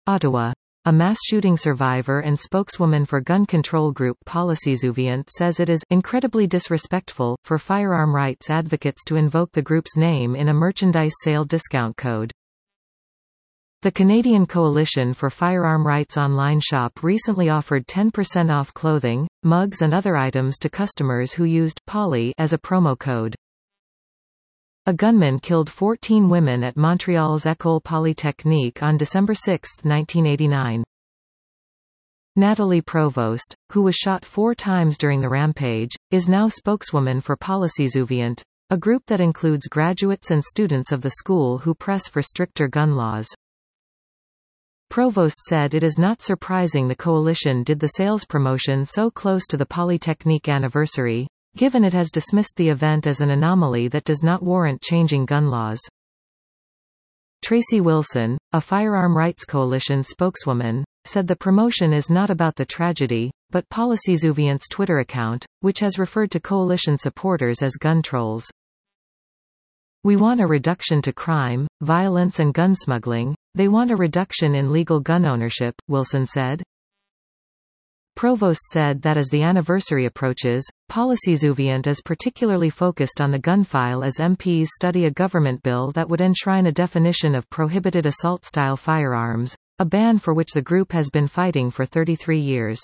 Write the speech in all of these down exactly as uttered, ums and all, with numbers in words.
Ottawa. A mass shooting survivor and spokeswoman for gun control group Policysouvient says it is incredibly disrespectful for firearm rights advocates to invoke the group's name in a merchandise sale discount code. The Canadian Coalition for Firearm Rights online shop recently offered ten percent off clothing, mugs and other items to customers who used Poly as a promo code. A gunman killed fourteen women at Montreal's École Polytechnique on December sixth, nineteen eighty-nine. Natalie Provost, who was shot four times during the rampage, is now spokeswoman for Policysouvient, a group that includes graduates and students of the school who press for stricter gun laws. Provost said it is not surprising the coalition did the sales promotion so close to the Polytechnique anniversary, given it has dismissed the event as an anomaly that does not warrant changing gun laws. Tracy Wilson, a Firearm Rights Coalition spokeswoman, said the promotion is not about the tragedy, but Policysouvient's Twitter account, which has referred to coalition supporters as gun trolls. We want a reduction to crime, violence and gun smuggling. They want a reduction in legal gun ownership, Wilson said. Provost said that as the anniversary approaches, Policysouvient is particularly focused on the gun file as M Ps study a government bill that would enshrine a definition of prohibited assault-style firearms, a ban for which the group has been fighting for thirty-three years.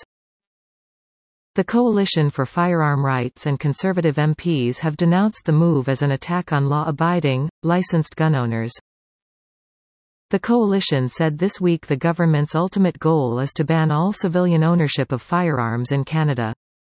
The Coalition for Firearm Rights and conservative M Ps have denounced the move as an attack on law-abiding, licensed gun owners. The coalition said this week the government's ultimate goal is to ban all civilian ownership of firearms in Canada.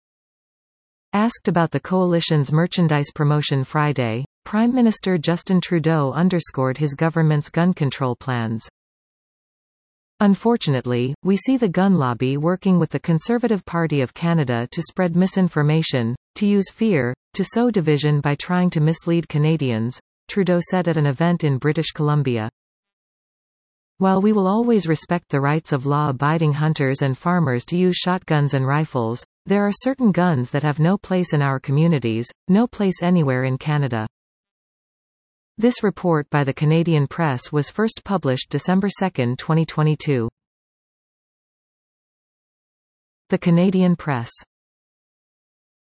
Asked about the coalition's merchandise promotion Friday, Prime Minister Justin Trudeau underscored his government's gun control plans. Unfortunately, we see the gun lobby working with the Conservative Party of Canada to spread misinformation, to use fear, to sow division by trying to mislead Canadians, Trudeau said at an event in British Columbia. While we will always respect the rights of law-abiding hunters and farmers to use shotguns and rifles, there are certain guns that have no place in our communities, no place anywhere in Canada. This report by the Canadian Press was first published December second, twenty twenty-two. The Canadian Press.